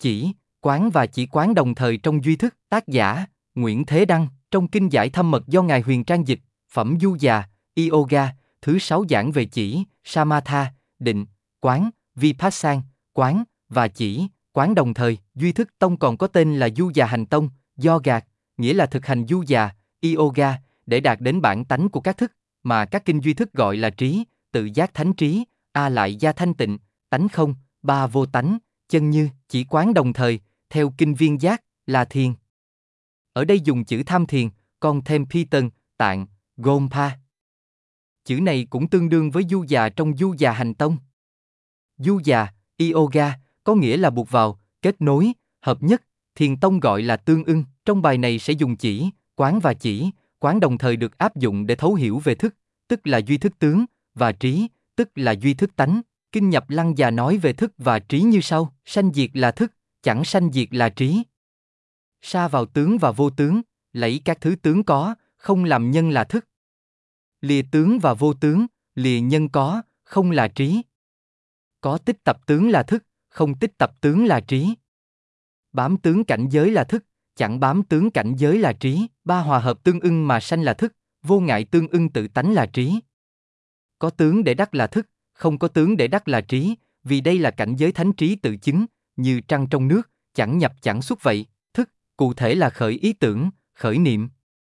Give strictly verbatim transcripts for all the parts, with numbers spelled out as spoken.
chỉ, quán và chỉ quán đồng thời trong duy thức. Tác giả, Nguyễn Thế Đăng, trong Kinh Giải Thâm Mật do Ngài Huyền Trang dịch, phẩm Du Già, Yoga, thứ sáu giảng về chỉ, Samatha, định, quán, Vipassana, quán, và chỉ, quán đồng thời. Duy thức tông còn có tên là Du Già Hành Tông, do gạt, nghĩa là thực hành Du Già, Yoga, để đạt đến bản tánh của các thức, mà các kinh duy thức gọi là trí, tự giác thánh trí, a lại gia thanh tịnh, tánh không, ba vô tánh, chân như. Chỉ quán đồng thời, theo kinh Viên Giác, là thiền. Ở đây dùng chữ tham thiền, còn thêm Piton, tạng, Gompa. Chữ này cũng tương đương với Du Già trong Du Già Hành Tông. Du Già, Yoga, có nghĩa là buộc vào, kết nối, hợp nhất. Thiền tông gọi là tương ưng. Trong bài này sẽ dùng chỉ, quán và chỉ, quán đồng thời được áp dụng để thấu hiểu về thức, tức là duy thức tướng, và trí, tức là duy thức tánh. Kinh Nhập Lăng Già nói về thức và trí như sau: sanh diệt là thức, chẳng sanh diệt là trí. Sa vào tướng và vô tướng, lấy các thứ tướng có, không làm nhân là thức. Lìa tướng và vô tướng, lìa nhân có, không là trí. Có tích tập tướng là thức, không tích tập tướng là trí. Bám tướng cảnh giới là thức, chẳng bám tướng cảnh giới là trí. Ba hòa hợp tương ưng mà sanh là thức, vô ngại tương ưng tự tánh là trí. Có tướng để đắc là thức, không có tướng để đắc là trí, vì đây là cảnh giới thánh trí tự chứng, như trăng trong nước, chẳng nhập chẳng xuất vậy. Thức, cụ thể là khởi ý tưởng, khởi niệm.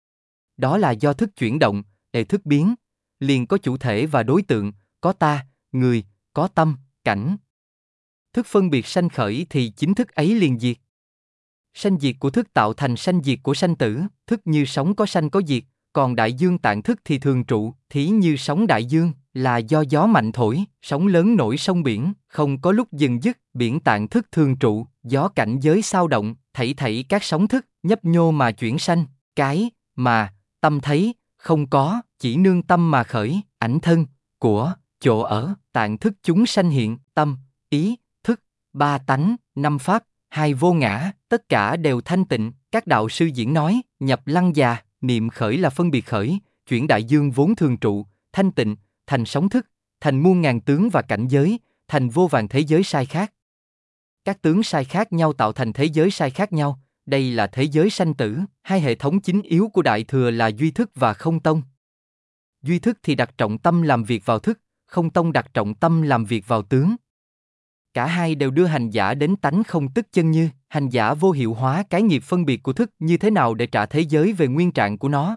Đó là do thức chuyển động, để thức biến, liền có chủ thể và đối tượng, có ta, người, có tâm, cảnh. Thức phân biệt sanh khởi thì chính thức ấy liền diệt. Sanh diệt của thức tạo thành sanh diệt của sanh tử. Thức như sóng có sanh có diệt, còn đại dương tạng thức thì thường trụ. Thí như sóng đại dương, là do gió mạnh thổi, sóng lớn nổi sông biển, không có lúc dừng dứt. Biển tạng thức thường trụ, gió cảnh giới sao động, thảy thảy các sóng thức, nhấp nhô mà chuyển sanh. Cái, mà, tâm thấy, không có, chỉ nương tâm mà khởi, ảnh thân, của, chỗ ở, tạng thức chúng sanh hiện, tâm, ý, thức, ba tánh, năm pháp, hai vô ngã, tất cả đều thanh tịnh. Các đạo sư diễn nói, Nhập Lăng Già, niệm khởi là phân biệt khởi, chuyển đại dương vốn thường trụ, thanh tịnh, thành sóng thức, thành muôn ngàn tướng và cảnh giới, thành vô vàn thế giới sai khác. Các tướng sai khác nhau tạo thành thế giới sai khác nhau, đây là thế giới sanh tử. Hai hệ thống chính yếu của Đại Thừa là duy thức và không tông. Duy thức thì đặt trọng tâm làm việc vào thức, không tông đặt trọng tâm làm việc vào tướng. Cả hai đều đưa hành giả đến tánh không tức chân như. Hành giả vô hiệu hóa cái nghiệp phân biệt của thức như thế nào để trả thế giới về nguyên trạng của nó.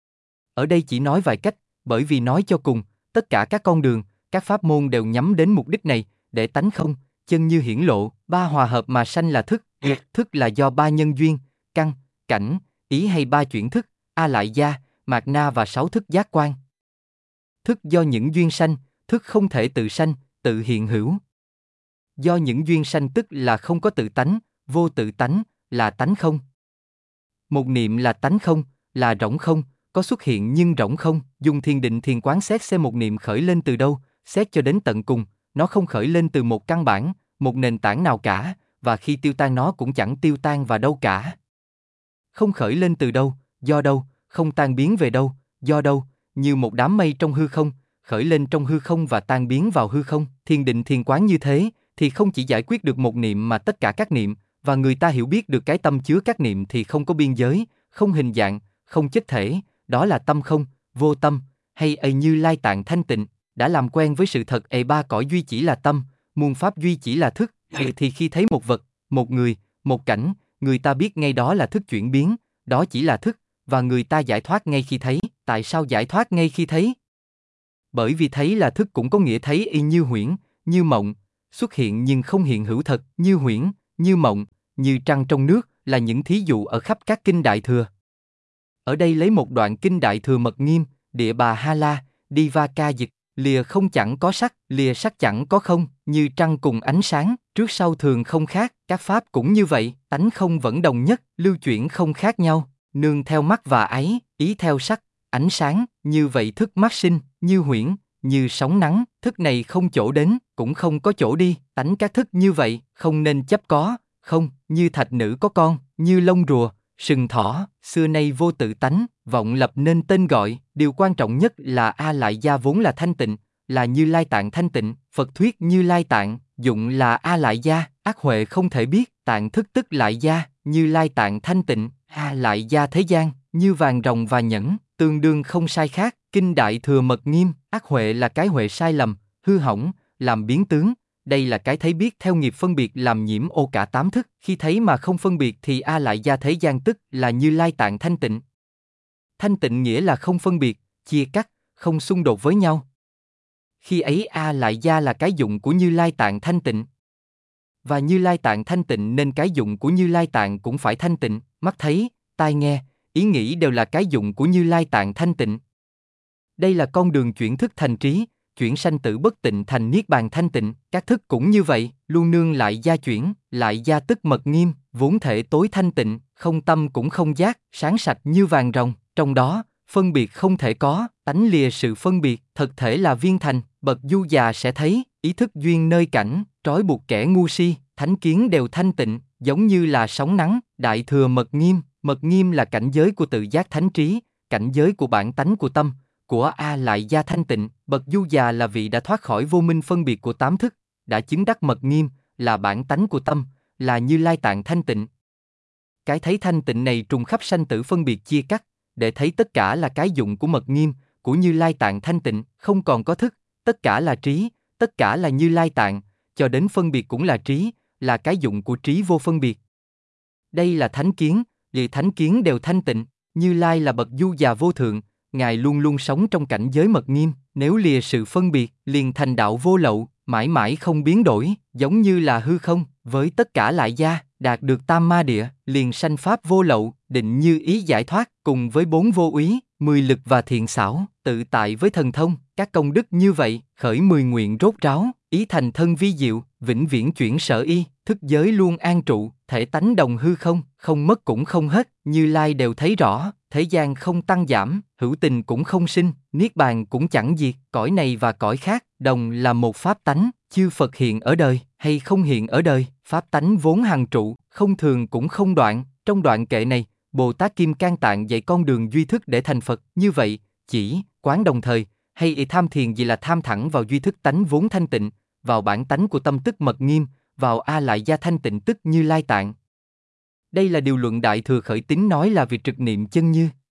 Ở đây chỉ nói vài cách, bởi vì nói cho cùng, tất cả các con đường, các pháp môn đều nhắm đến mục đích này, để tánh không, chân như hiển lộ. Ba hòa hợp mà sanh là thức. Thức là do ba nhân duyên, căn, cảnh, ý hay ba chuyển thức, a lại gia, mạt na và sáu thức giác quan. Thức do những duyên sanh, thức không thể tự sanh, tự hiện hữu. Do những duyên sanh tức là không có tự tánh, vô tự tánh, là tánh không. Một niệm là tánh không, là rỗng không, có xuất hiện nhưng rỗng không. Dùng thiền định thiền quán xét xem một niệm khởi lên từ đâu, xét cho đến tận cùng, nó không khởi lên từ một căn bản, một nền tảng nào cả, và khi tiêu tan nó cũng chẳng tiêu tan vào đâu cả. Không khởi lên từ đâu, do đâu, không tan biến về đâu, do đâu, như một đám mây trong hư không, khởi lên trong hư không và tan biến vào hư không. Thiền định thiền quán như thế, thì không chỉ giải quyết được một niệm mà tất cả các niệm, và người ta hiểu biết được cái tâm chứa các niệm thì không có biên giới, không hình dạng, không chất thể, đó là tâm không, vô tâm, hay ấy Như Lai tạng thanh tịnh, đã làm quen với sự thật ấy ba cõi duy chỉ là tâm, muôn pháp duy chỉ là thức, thì khi thấy một vật, một người, một cảnh, người ta biết ngay đó là thức chuyển biến, đó chỉ là thức, và người ta giải thoát ngay khi thấy. Tại sao giải thoát ngay khi thấy? Bởi vì thấy là thức cũng có nghĩa thấy y như huyễn, như mộng, xuất hiện nhưng không hiện hữu thật, như huyễn, như mộng, như trăng trong nước, là những thí dụ ở khắp các kinh Đại Thừa. Ở đây lấy một đoạn kinh Đại Thừa Mật Nghiêm, Địa Bà Ha La, Divaka dịch, lìa không chẳng có sắc, lìa sắc chẳng có không, như trăng cùng ánh sáng, trước sau thường không khác, các pháp cũng như vậy, tánh không vẫn đồng nhất, lưu chuyển không khác nhau, nương theo mắt và ái, ý theo sắc, ánh sáng, như vậy thức mắt sinh, như huyễn, như sóng nắng, thức này không chỗ đến, cũng không có chỗ đi, tánh các thức như vậy, không nên chấp có, không, như thạch nữ có con, như lông rùa, sừng thỏ, xưa nay vô tự tánh, vọng lập nên tên gọi, điều quan trọng nhất là A Lại Gia vốn là thanh tịnh, là Như Lai Tạng thanh tịnh, Phật thuyết Như Lai Tạng, dụng là A Lại Gia, ác huệ không thể biết, tạng thức tức Lại Gia, Như Lai Tạng thanh tịnh, A Lại Gia thế gian, như vàng rồng và nhẫn, tương đương không sai khác, kinh Đại Thừa Mật Nghiêm, ác huệ là cái huệ sai lầm, hư hỏng, làm biến tướng, đây là cái thấy biết theo nghiệp phân biệt làm nhiễm ô cả tám thức, khi thấy mà không phân biệt thì A Lại Gia thế gian tức là Như Lai Tạng thanh tịnh. Thanh tịnh nghĩa là không phân biệt, chia cắt, không xung đột với nhau. Khi ấy A Lại Gia là cái dụng của Như Lai Tạng thanh tịnh. Và Như Lai Tạng thanh tịnh nên cái dụng của Như Lai Tạng cũng phải thanh tịnh, mắt thấy, tai nghe, ý nghĩ đều là cái dụng của Như Lai Tạng thanh tịnh. Đây là con đường chuyển thức thành trí, chuyển sanh tử bất tịnh thành niết bàn thanh tịnh, các thức cũng như vậy, luôn nương lại gia chuyển, lại gia tức mật nghiêm, vốn thể tối thanh tịnh, không tâm cũng không giác, sáng sạch như vàng rồng, trong đó, phân biệt không thể có, tánh lìa sự phân biệt, thực thể là viên thành, bậc du già sẽ thấy, ý thức duyên nơi cảnh, trói buộc kẻ ngu si, thánh kiến đều thanh tịnh, giống như là sóng nắng, đại thừa mật nghiêm, mật nghiêm là cảnh giới của tự giác thánh trí, cảnh giới của bản tánh của tâm, của A Lại Gia thanh tịnh, bậc du già là vị đã thoát khỏi vô minh phân biệt của tám thức, đã chứng đắc mật nghiêm, là bản tánh của tâm, là Như Lai Tạng thanh tịnh. Cái thấy thanh tịnh này trùng khắp sanh tử phân biệt chia cắt, để thấy tất cả là cái dụng của mật nghiêm, của Như Lai Tạng thanh tịnh, không còn có thức, tất cả là trí, tất cả là Như Lai Tạng, cho đến phân biệt cũng là trí, là cái dụng của trí vô phân biệt. Đây là thánh kiến, vì thánh kiến đều thanh tịnh, Như Lai là bậc du già vô thượng, Ngài luôn luôn sống trong cảnh giới mật nghiêm, nếu lìa sự phân biệt, liền thành đạo vô lậu, mãi mãi không biến đổi, giống như là hư không, với tất cả lại gia, đạt được tam ma địa, liền sanh pháp vô lậu, định như ý giải thoát, cùng với bốn vô úy, mười lực và thiện xảo, tự tại với thần thông, các công đức như vậy, khởi mười nguyện rốt ráo, ý thành thân vi diệu, vĩnh viễn chuyển sở y, thức giới luôn an trụ, thể tánh đồng hư không, không mất cũng không hết, Như Lai đều thấy rõ, thế gian không tăng giảm, hữu tình cũng không sinh, niết bàn cũng chẳng diệt, cõi này và cõi khác, đồng là một pháp tánh, chư Phật hiện ở đời, hay không hiện ở đời, pháp tánh vốn hằng trụ, không thường cũng không đoạn, trong đoạn kệ này, Bồ Tát Kim Cang Tạng dạy con đường duy thức để thành Phật, như vậy, chỉ, quán đồng thời, hay y tham thiền gì là tham thẳng vào duy thức tánh vốn thanh tịnh, vào bản tánh của tâm tức mật nghiêm, vào A Lại Gia thanh tịnh tức Như Lai Tạng. Đây là điều luận Đại Thừa Khởi Tín nói là việc trực niệm chân như.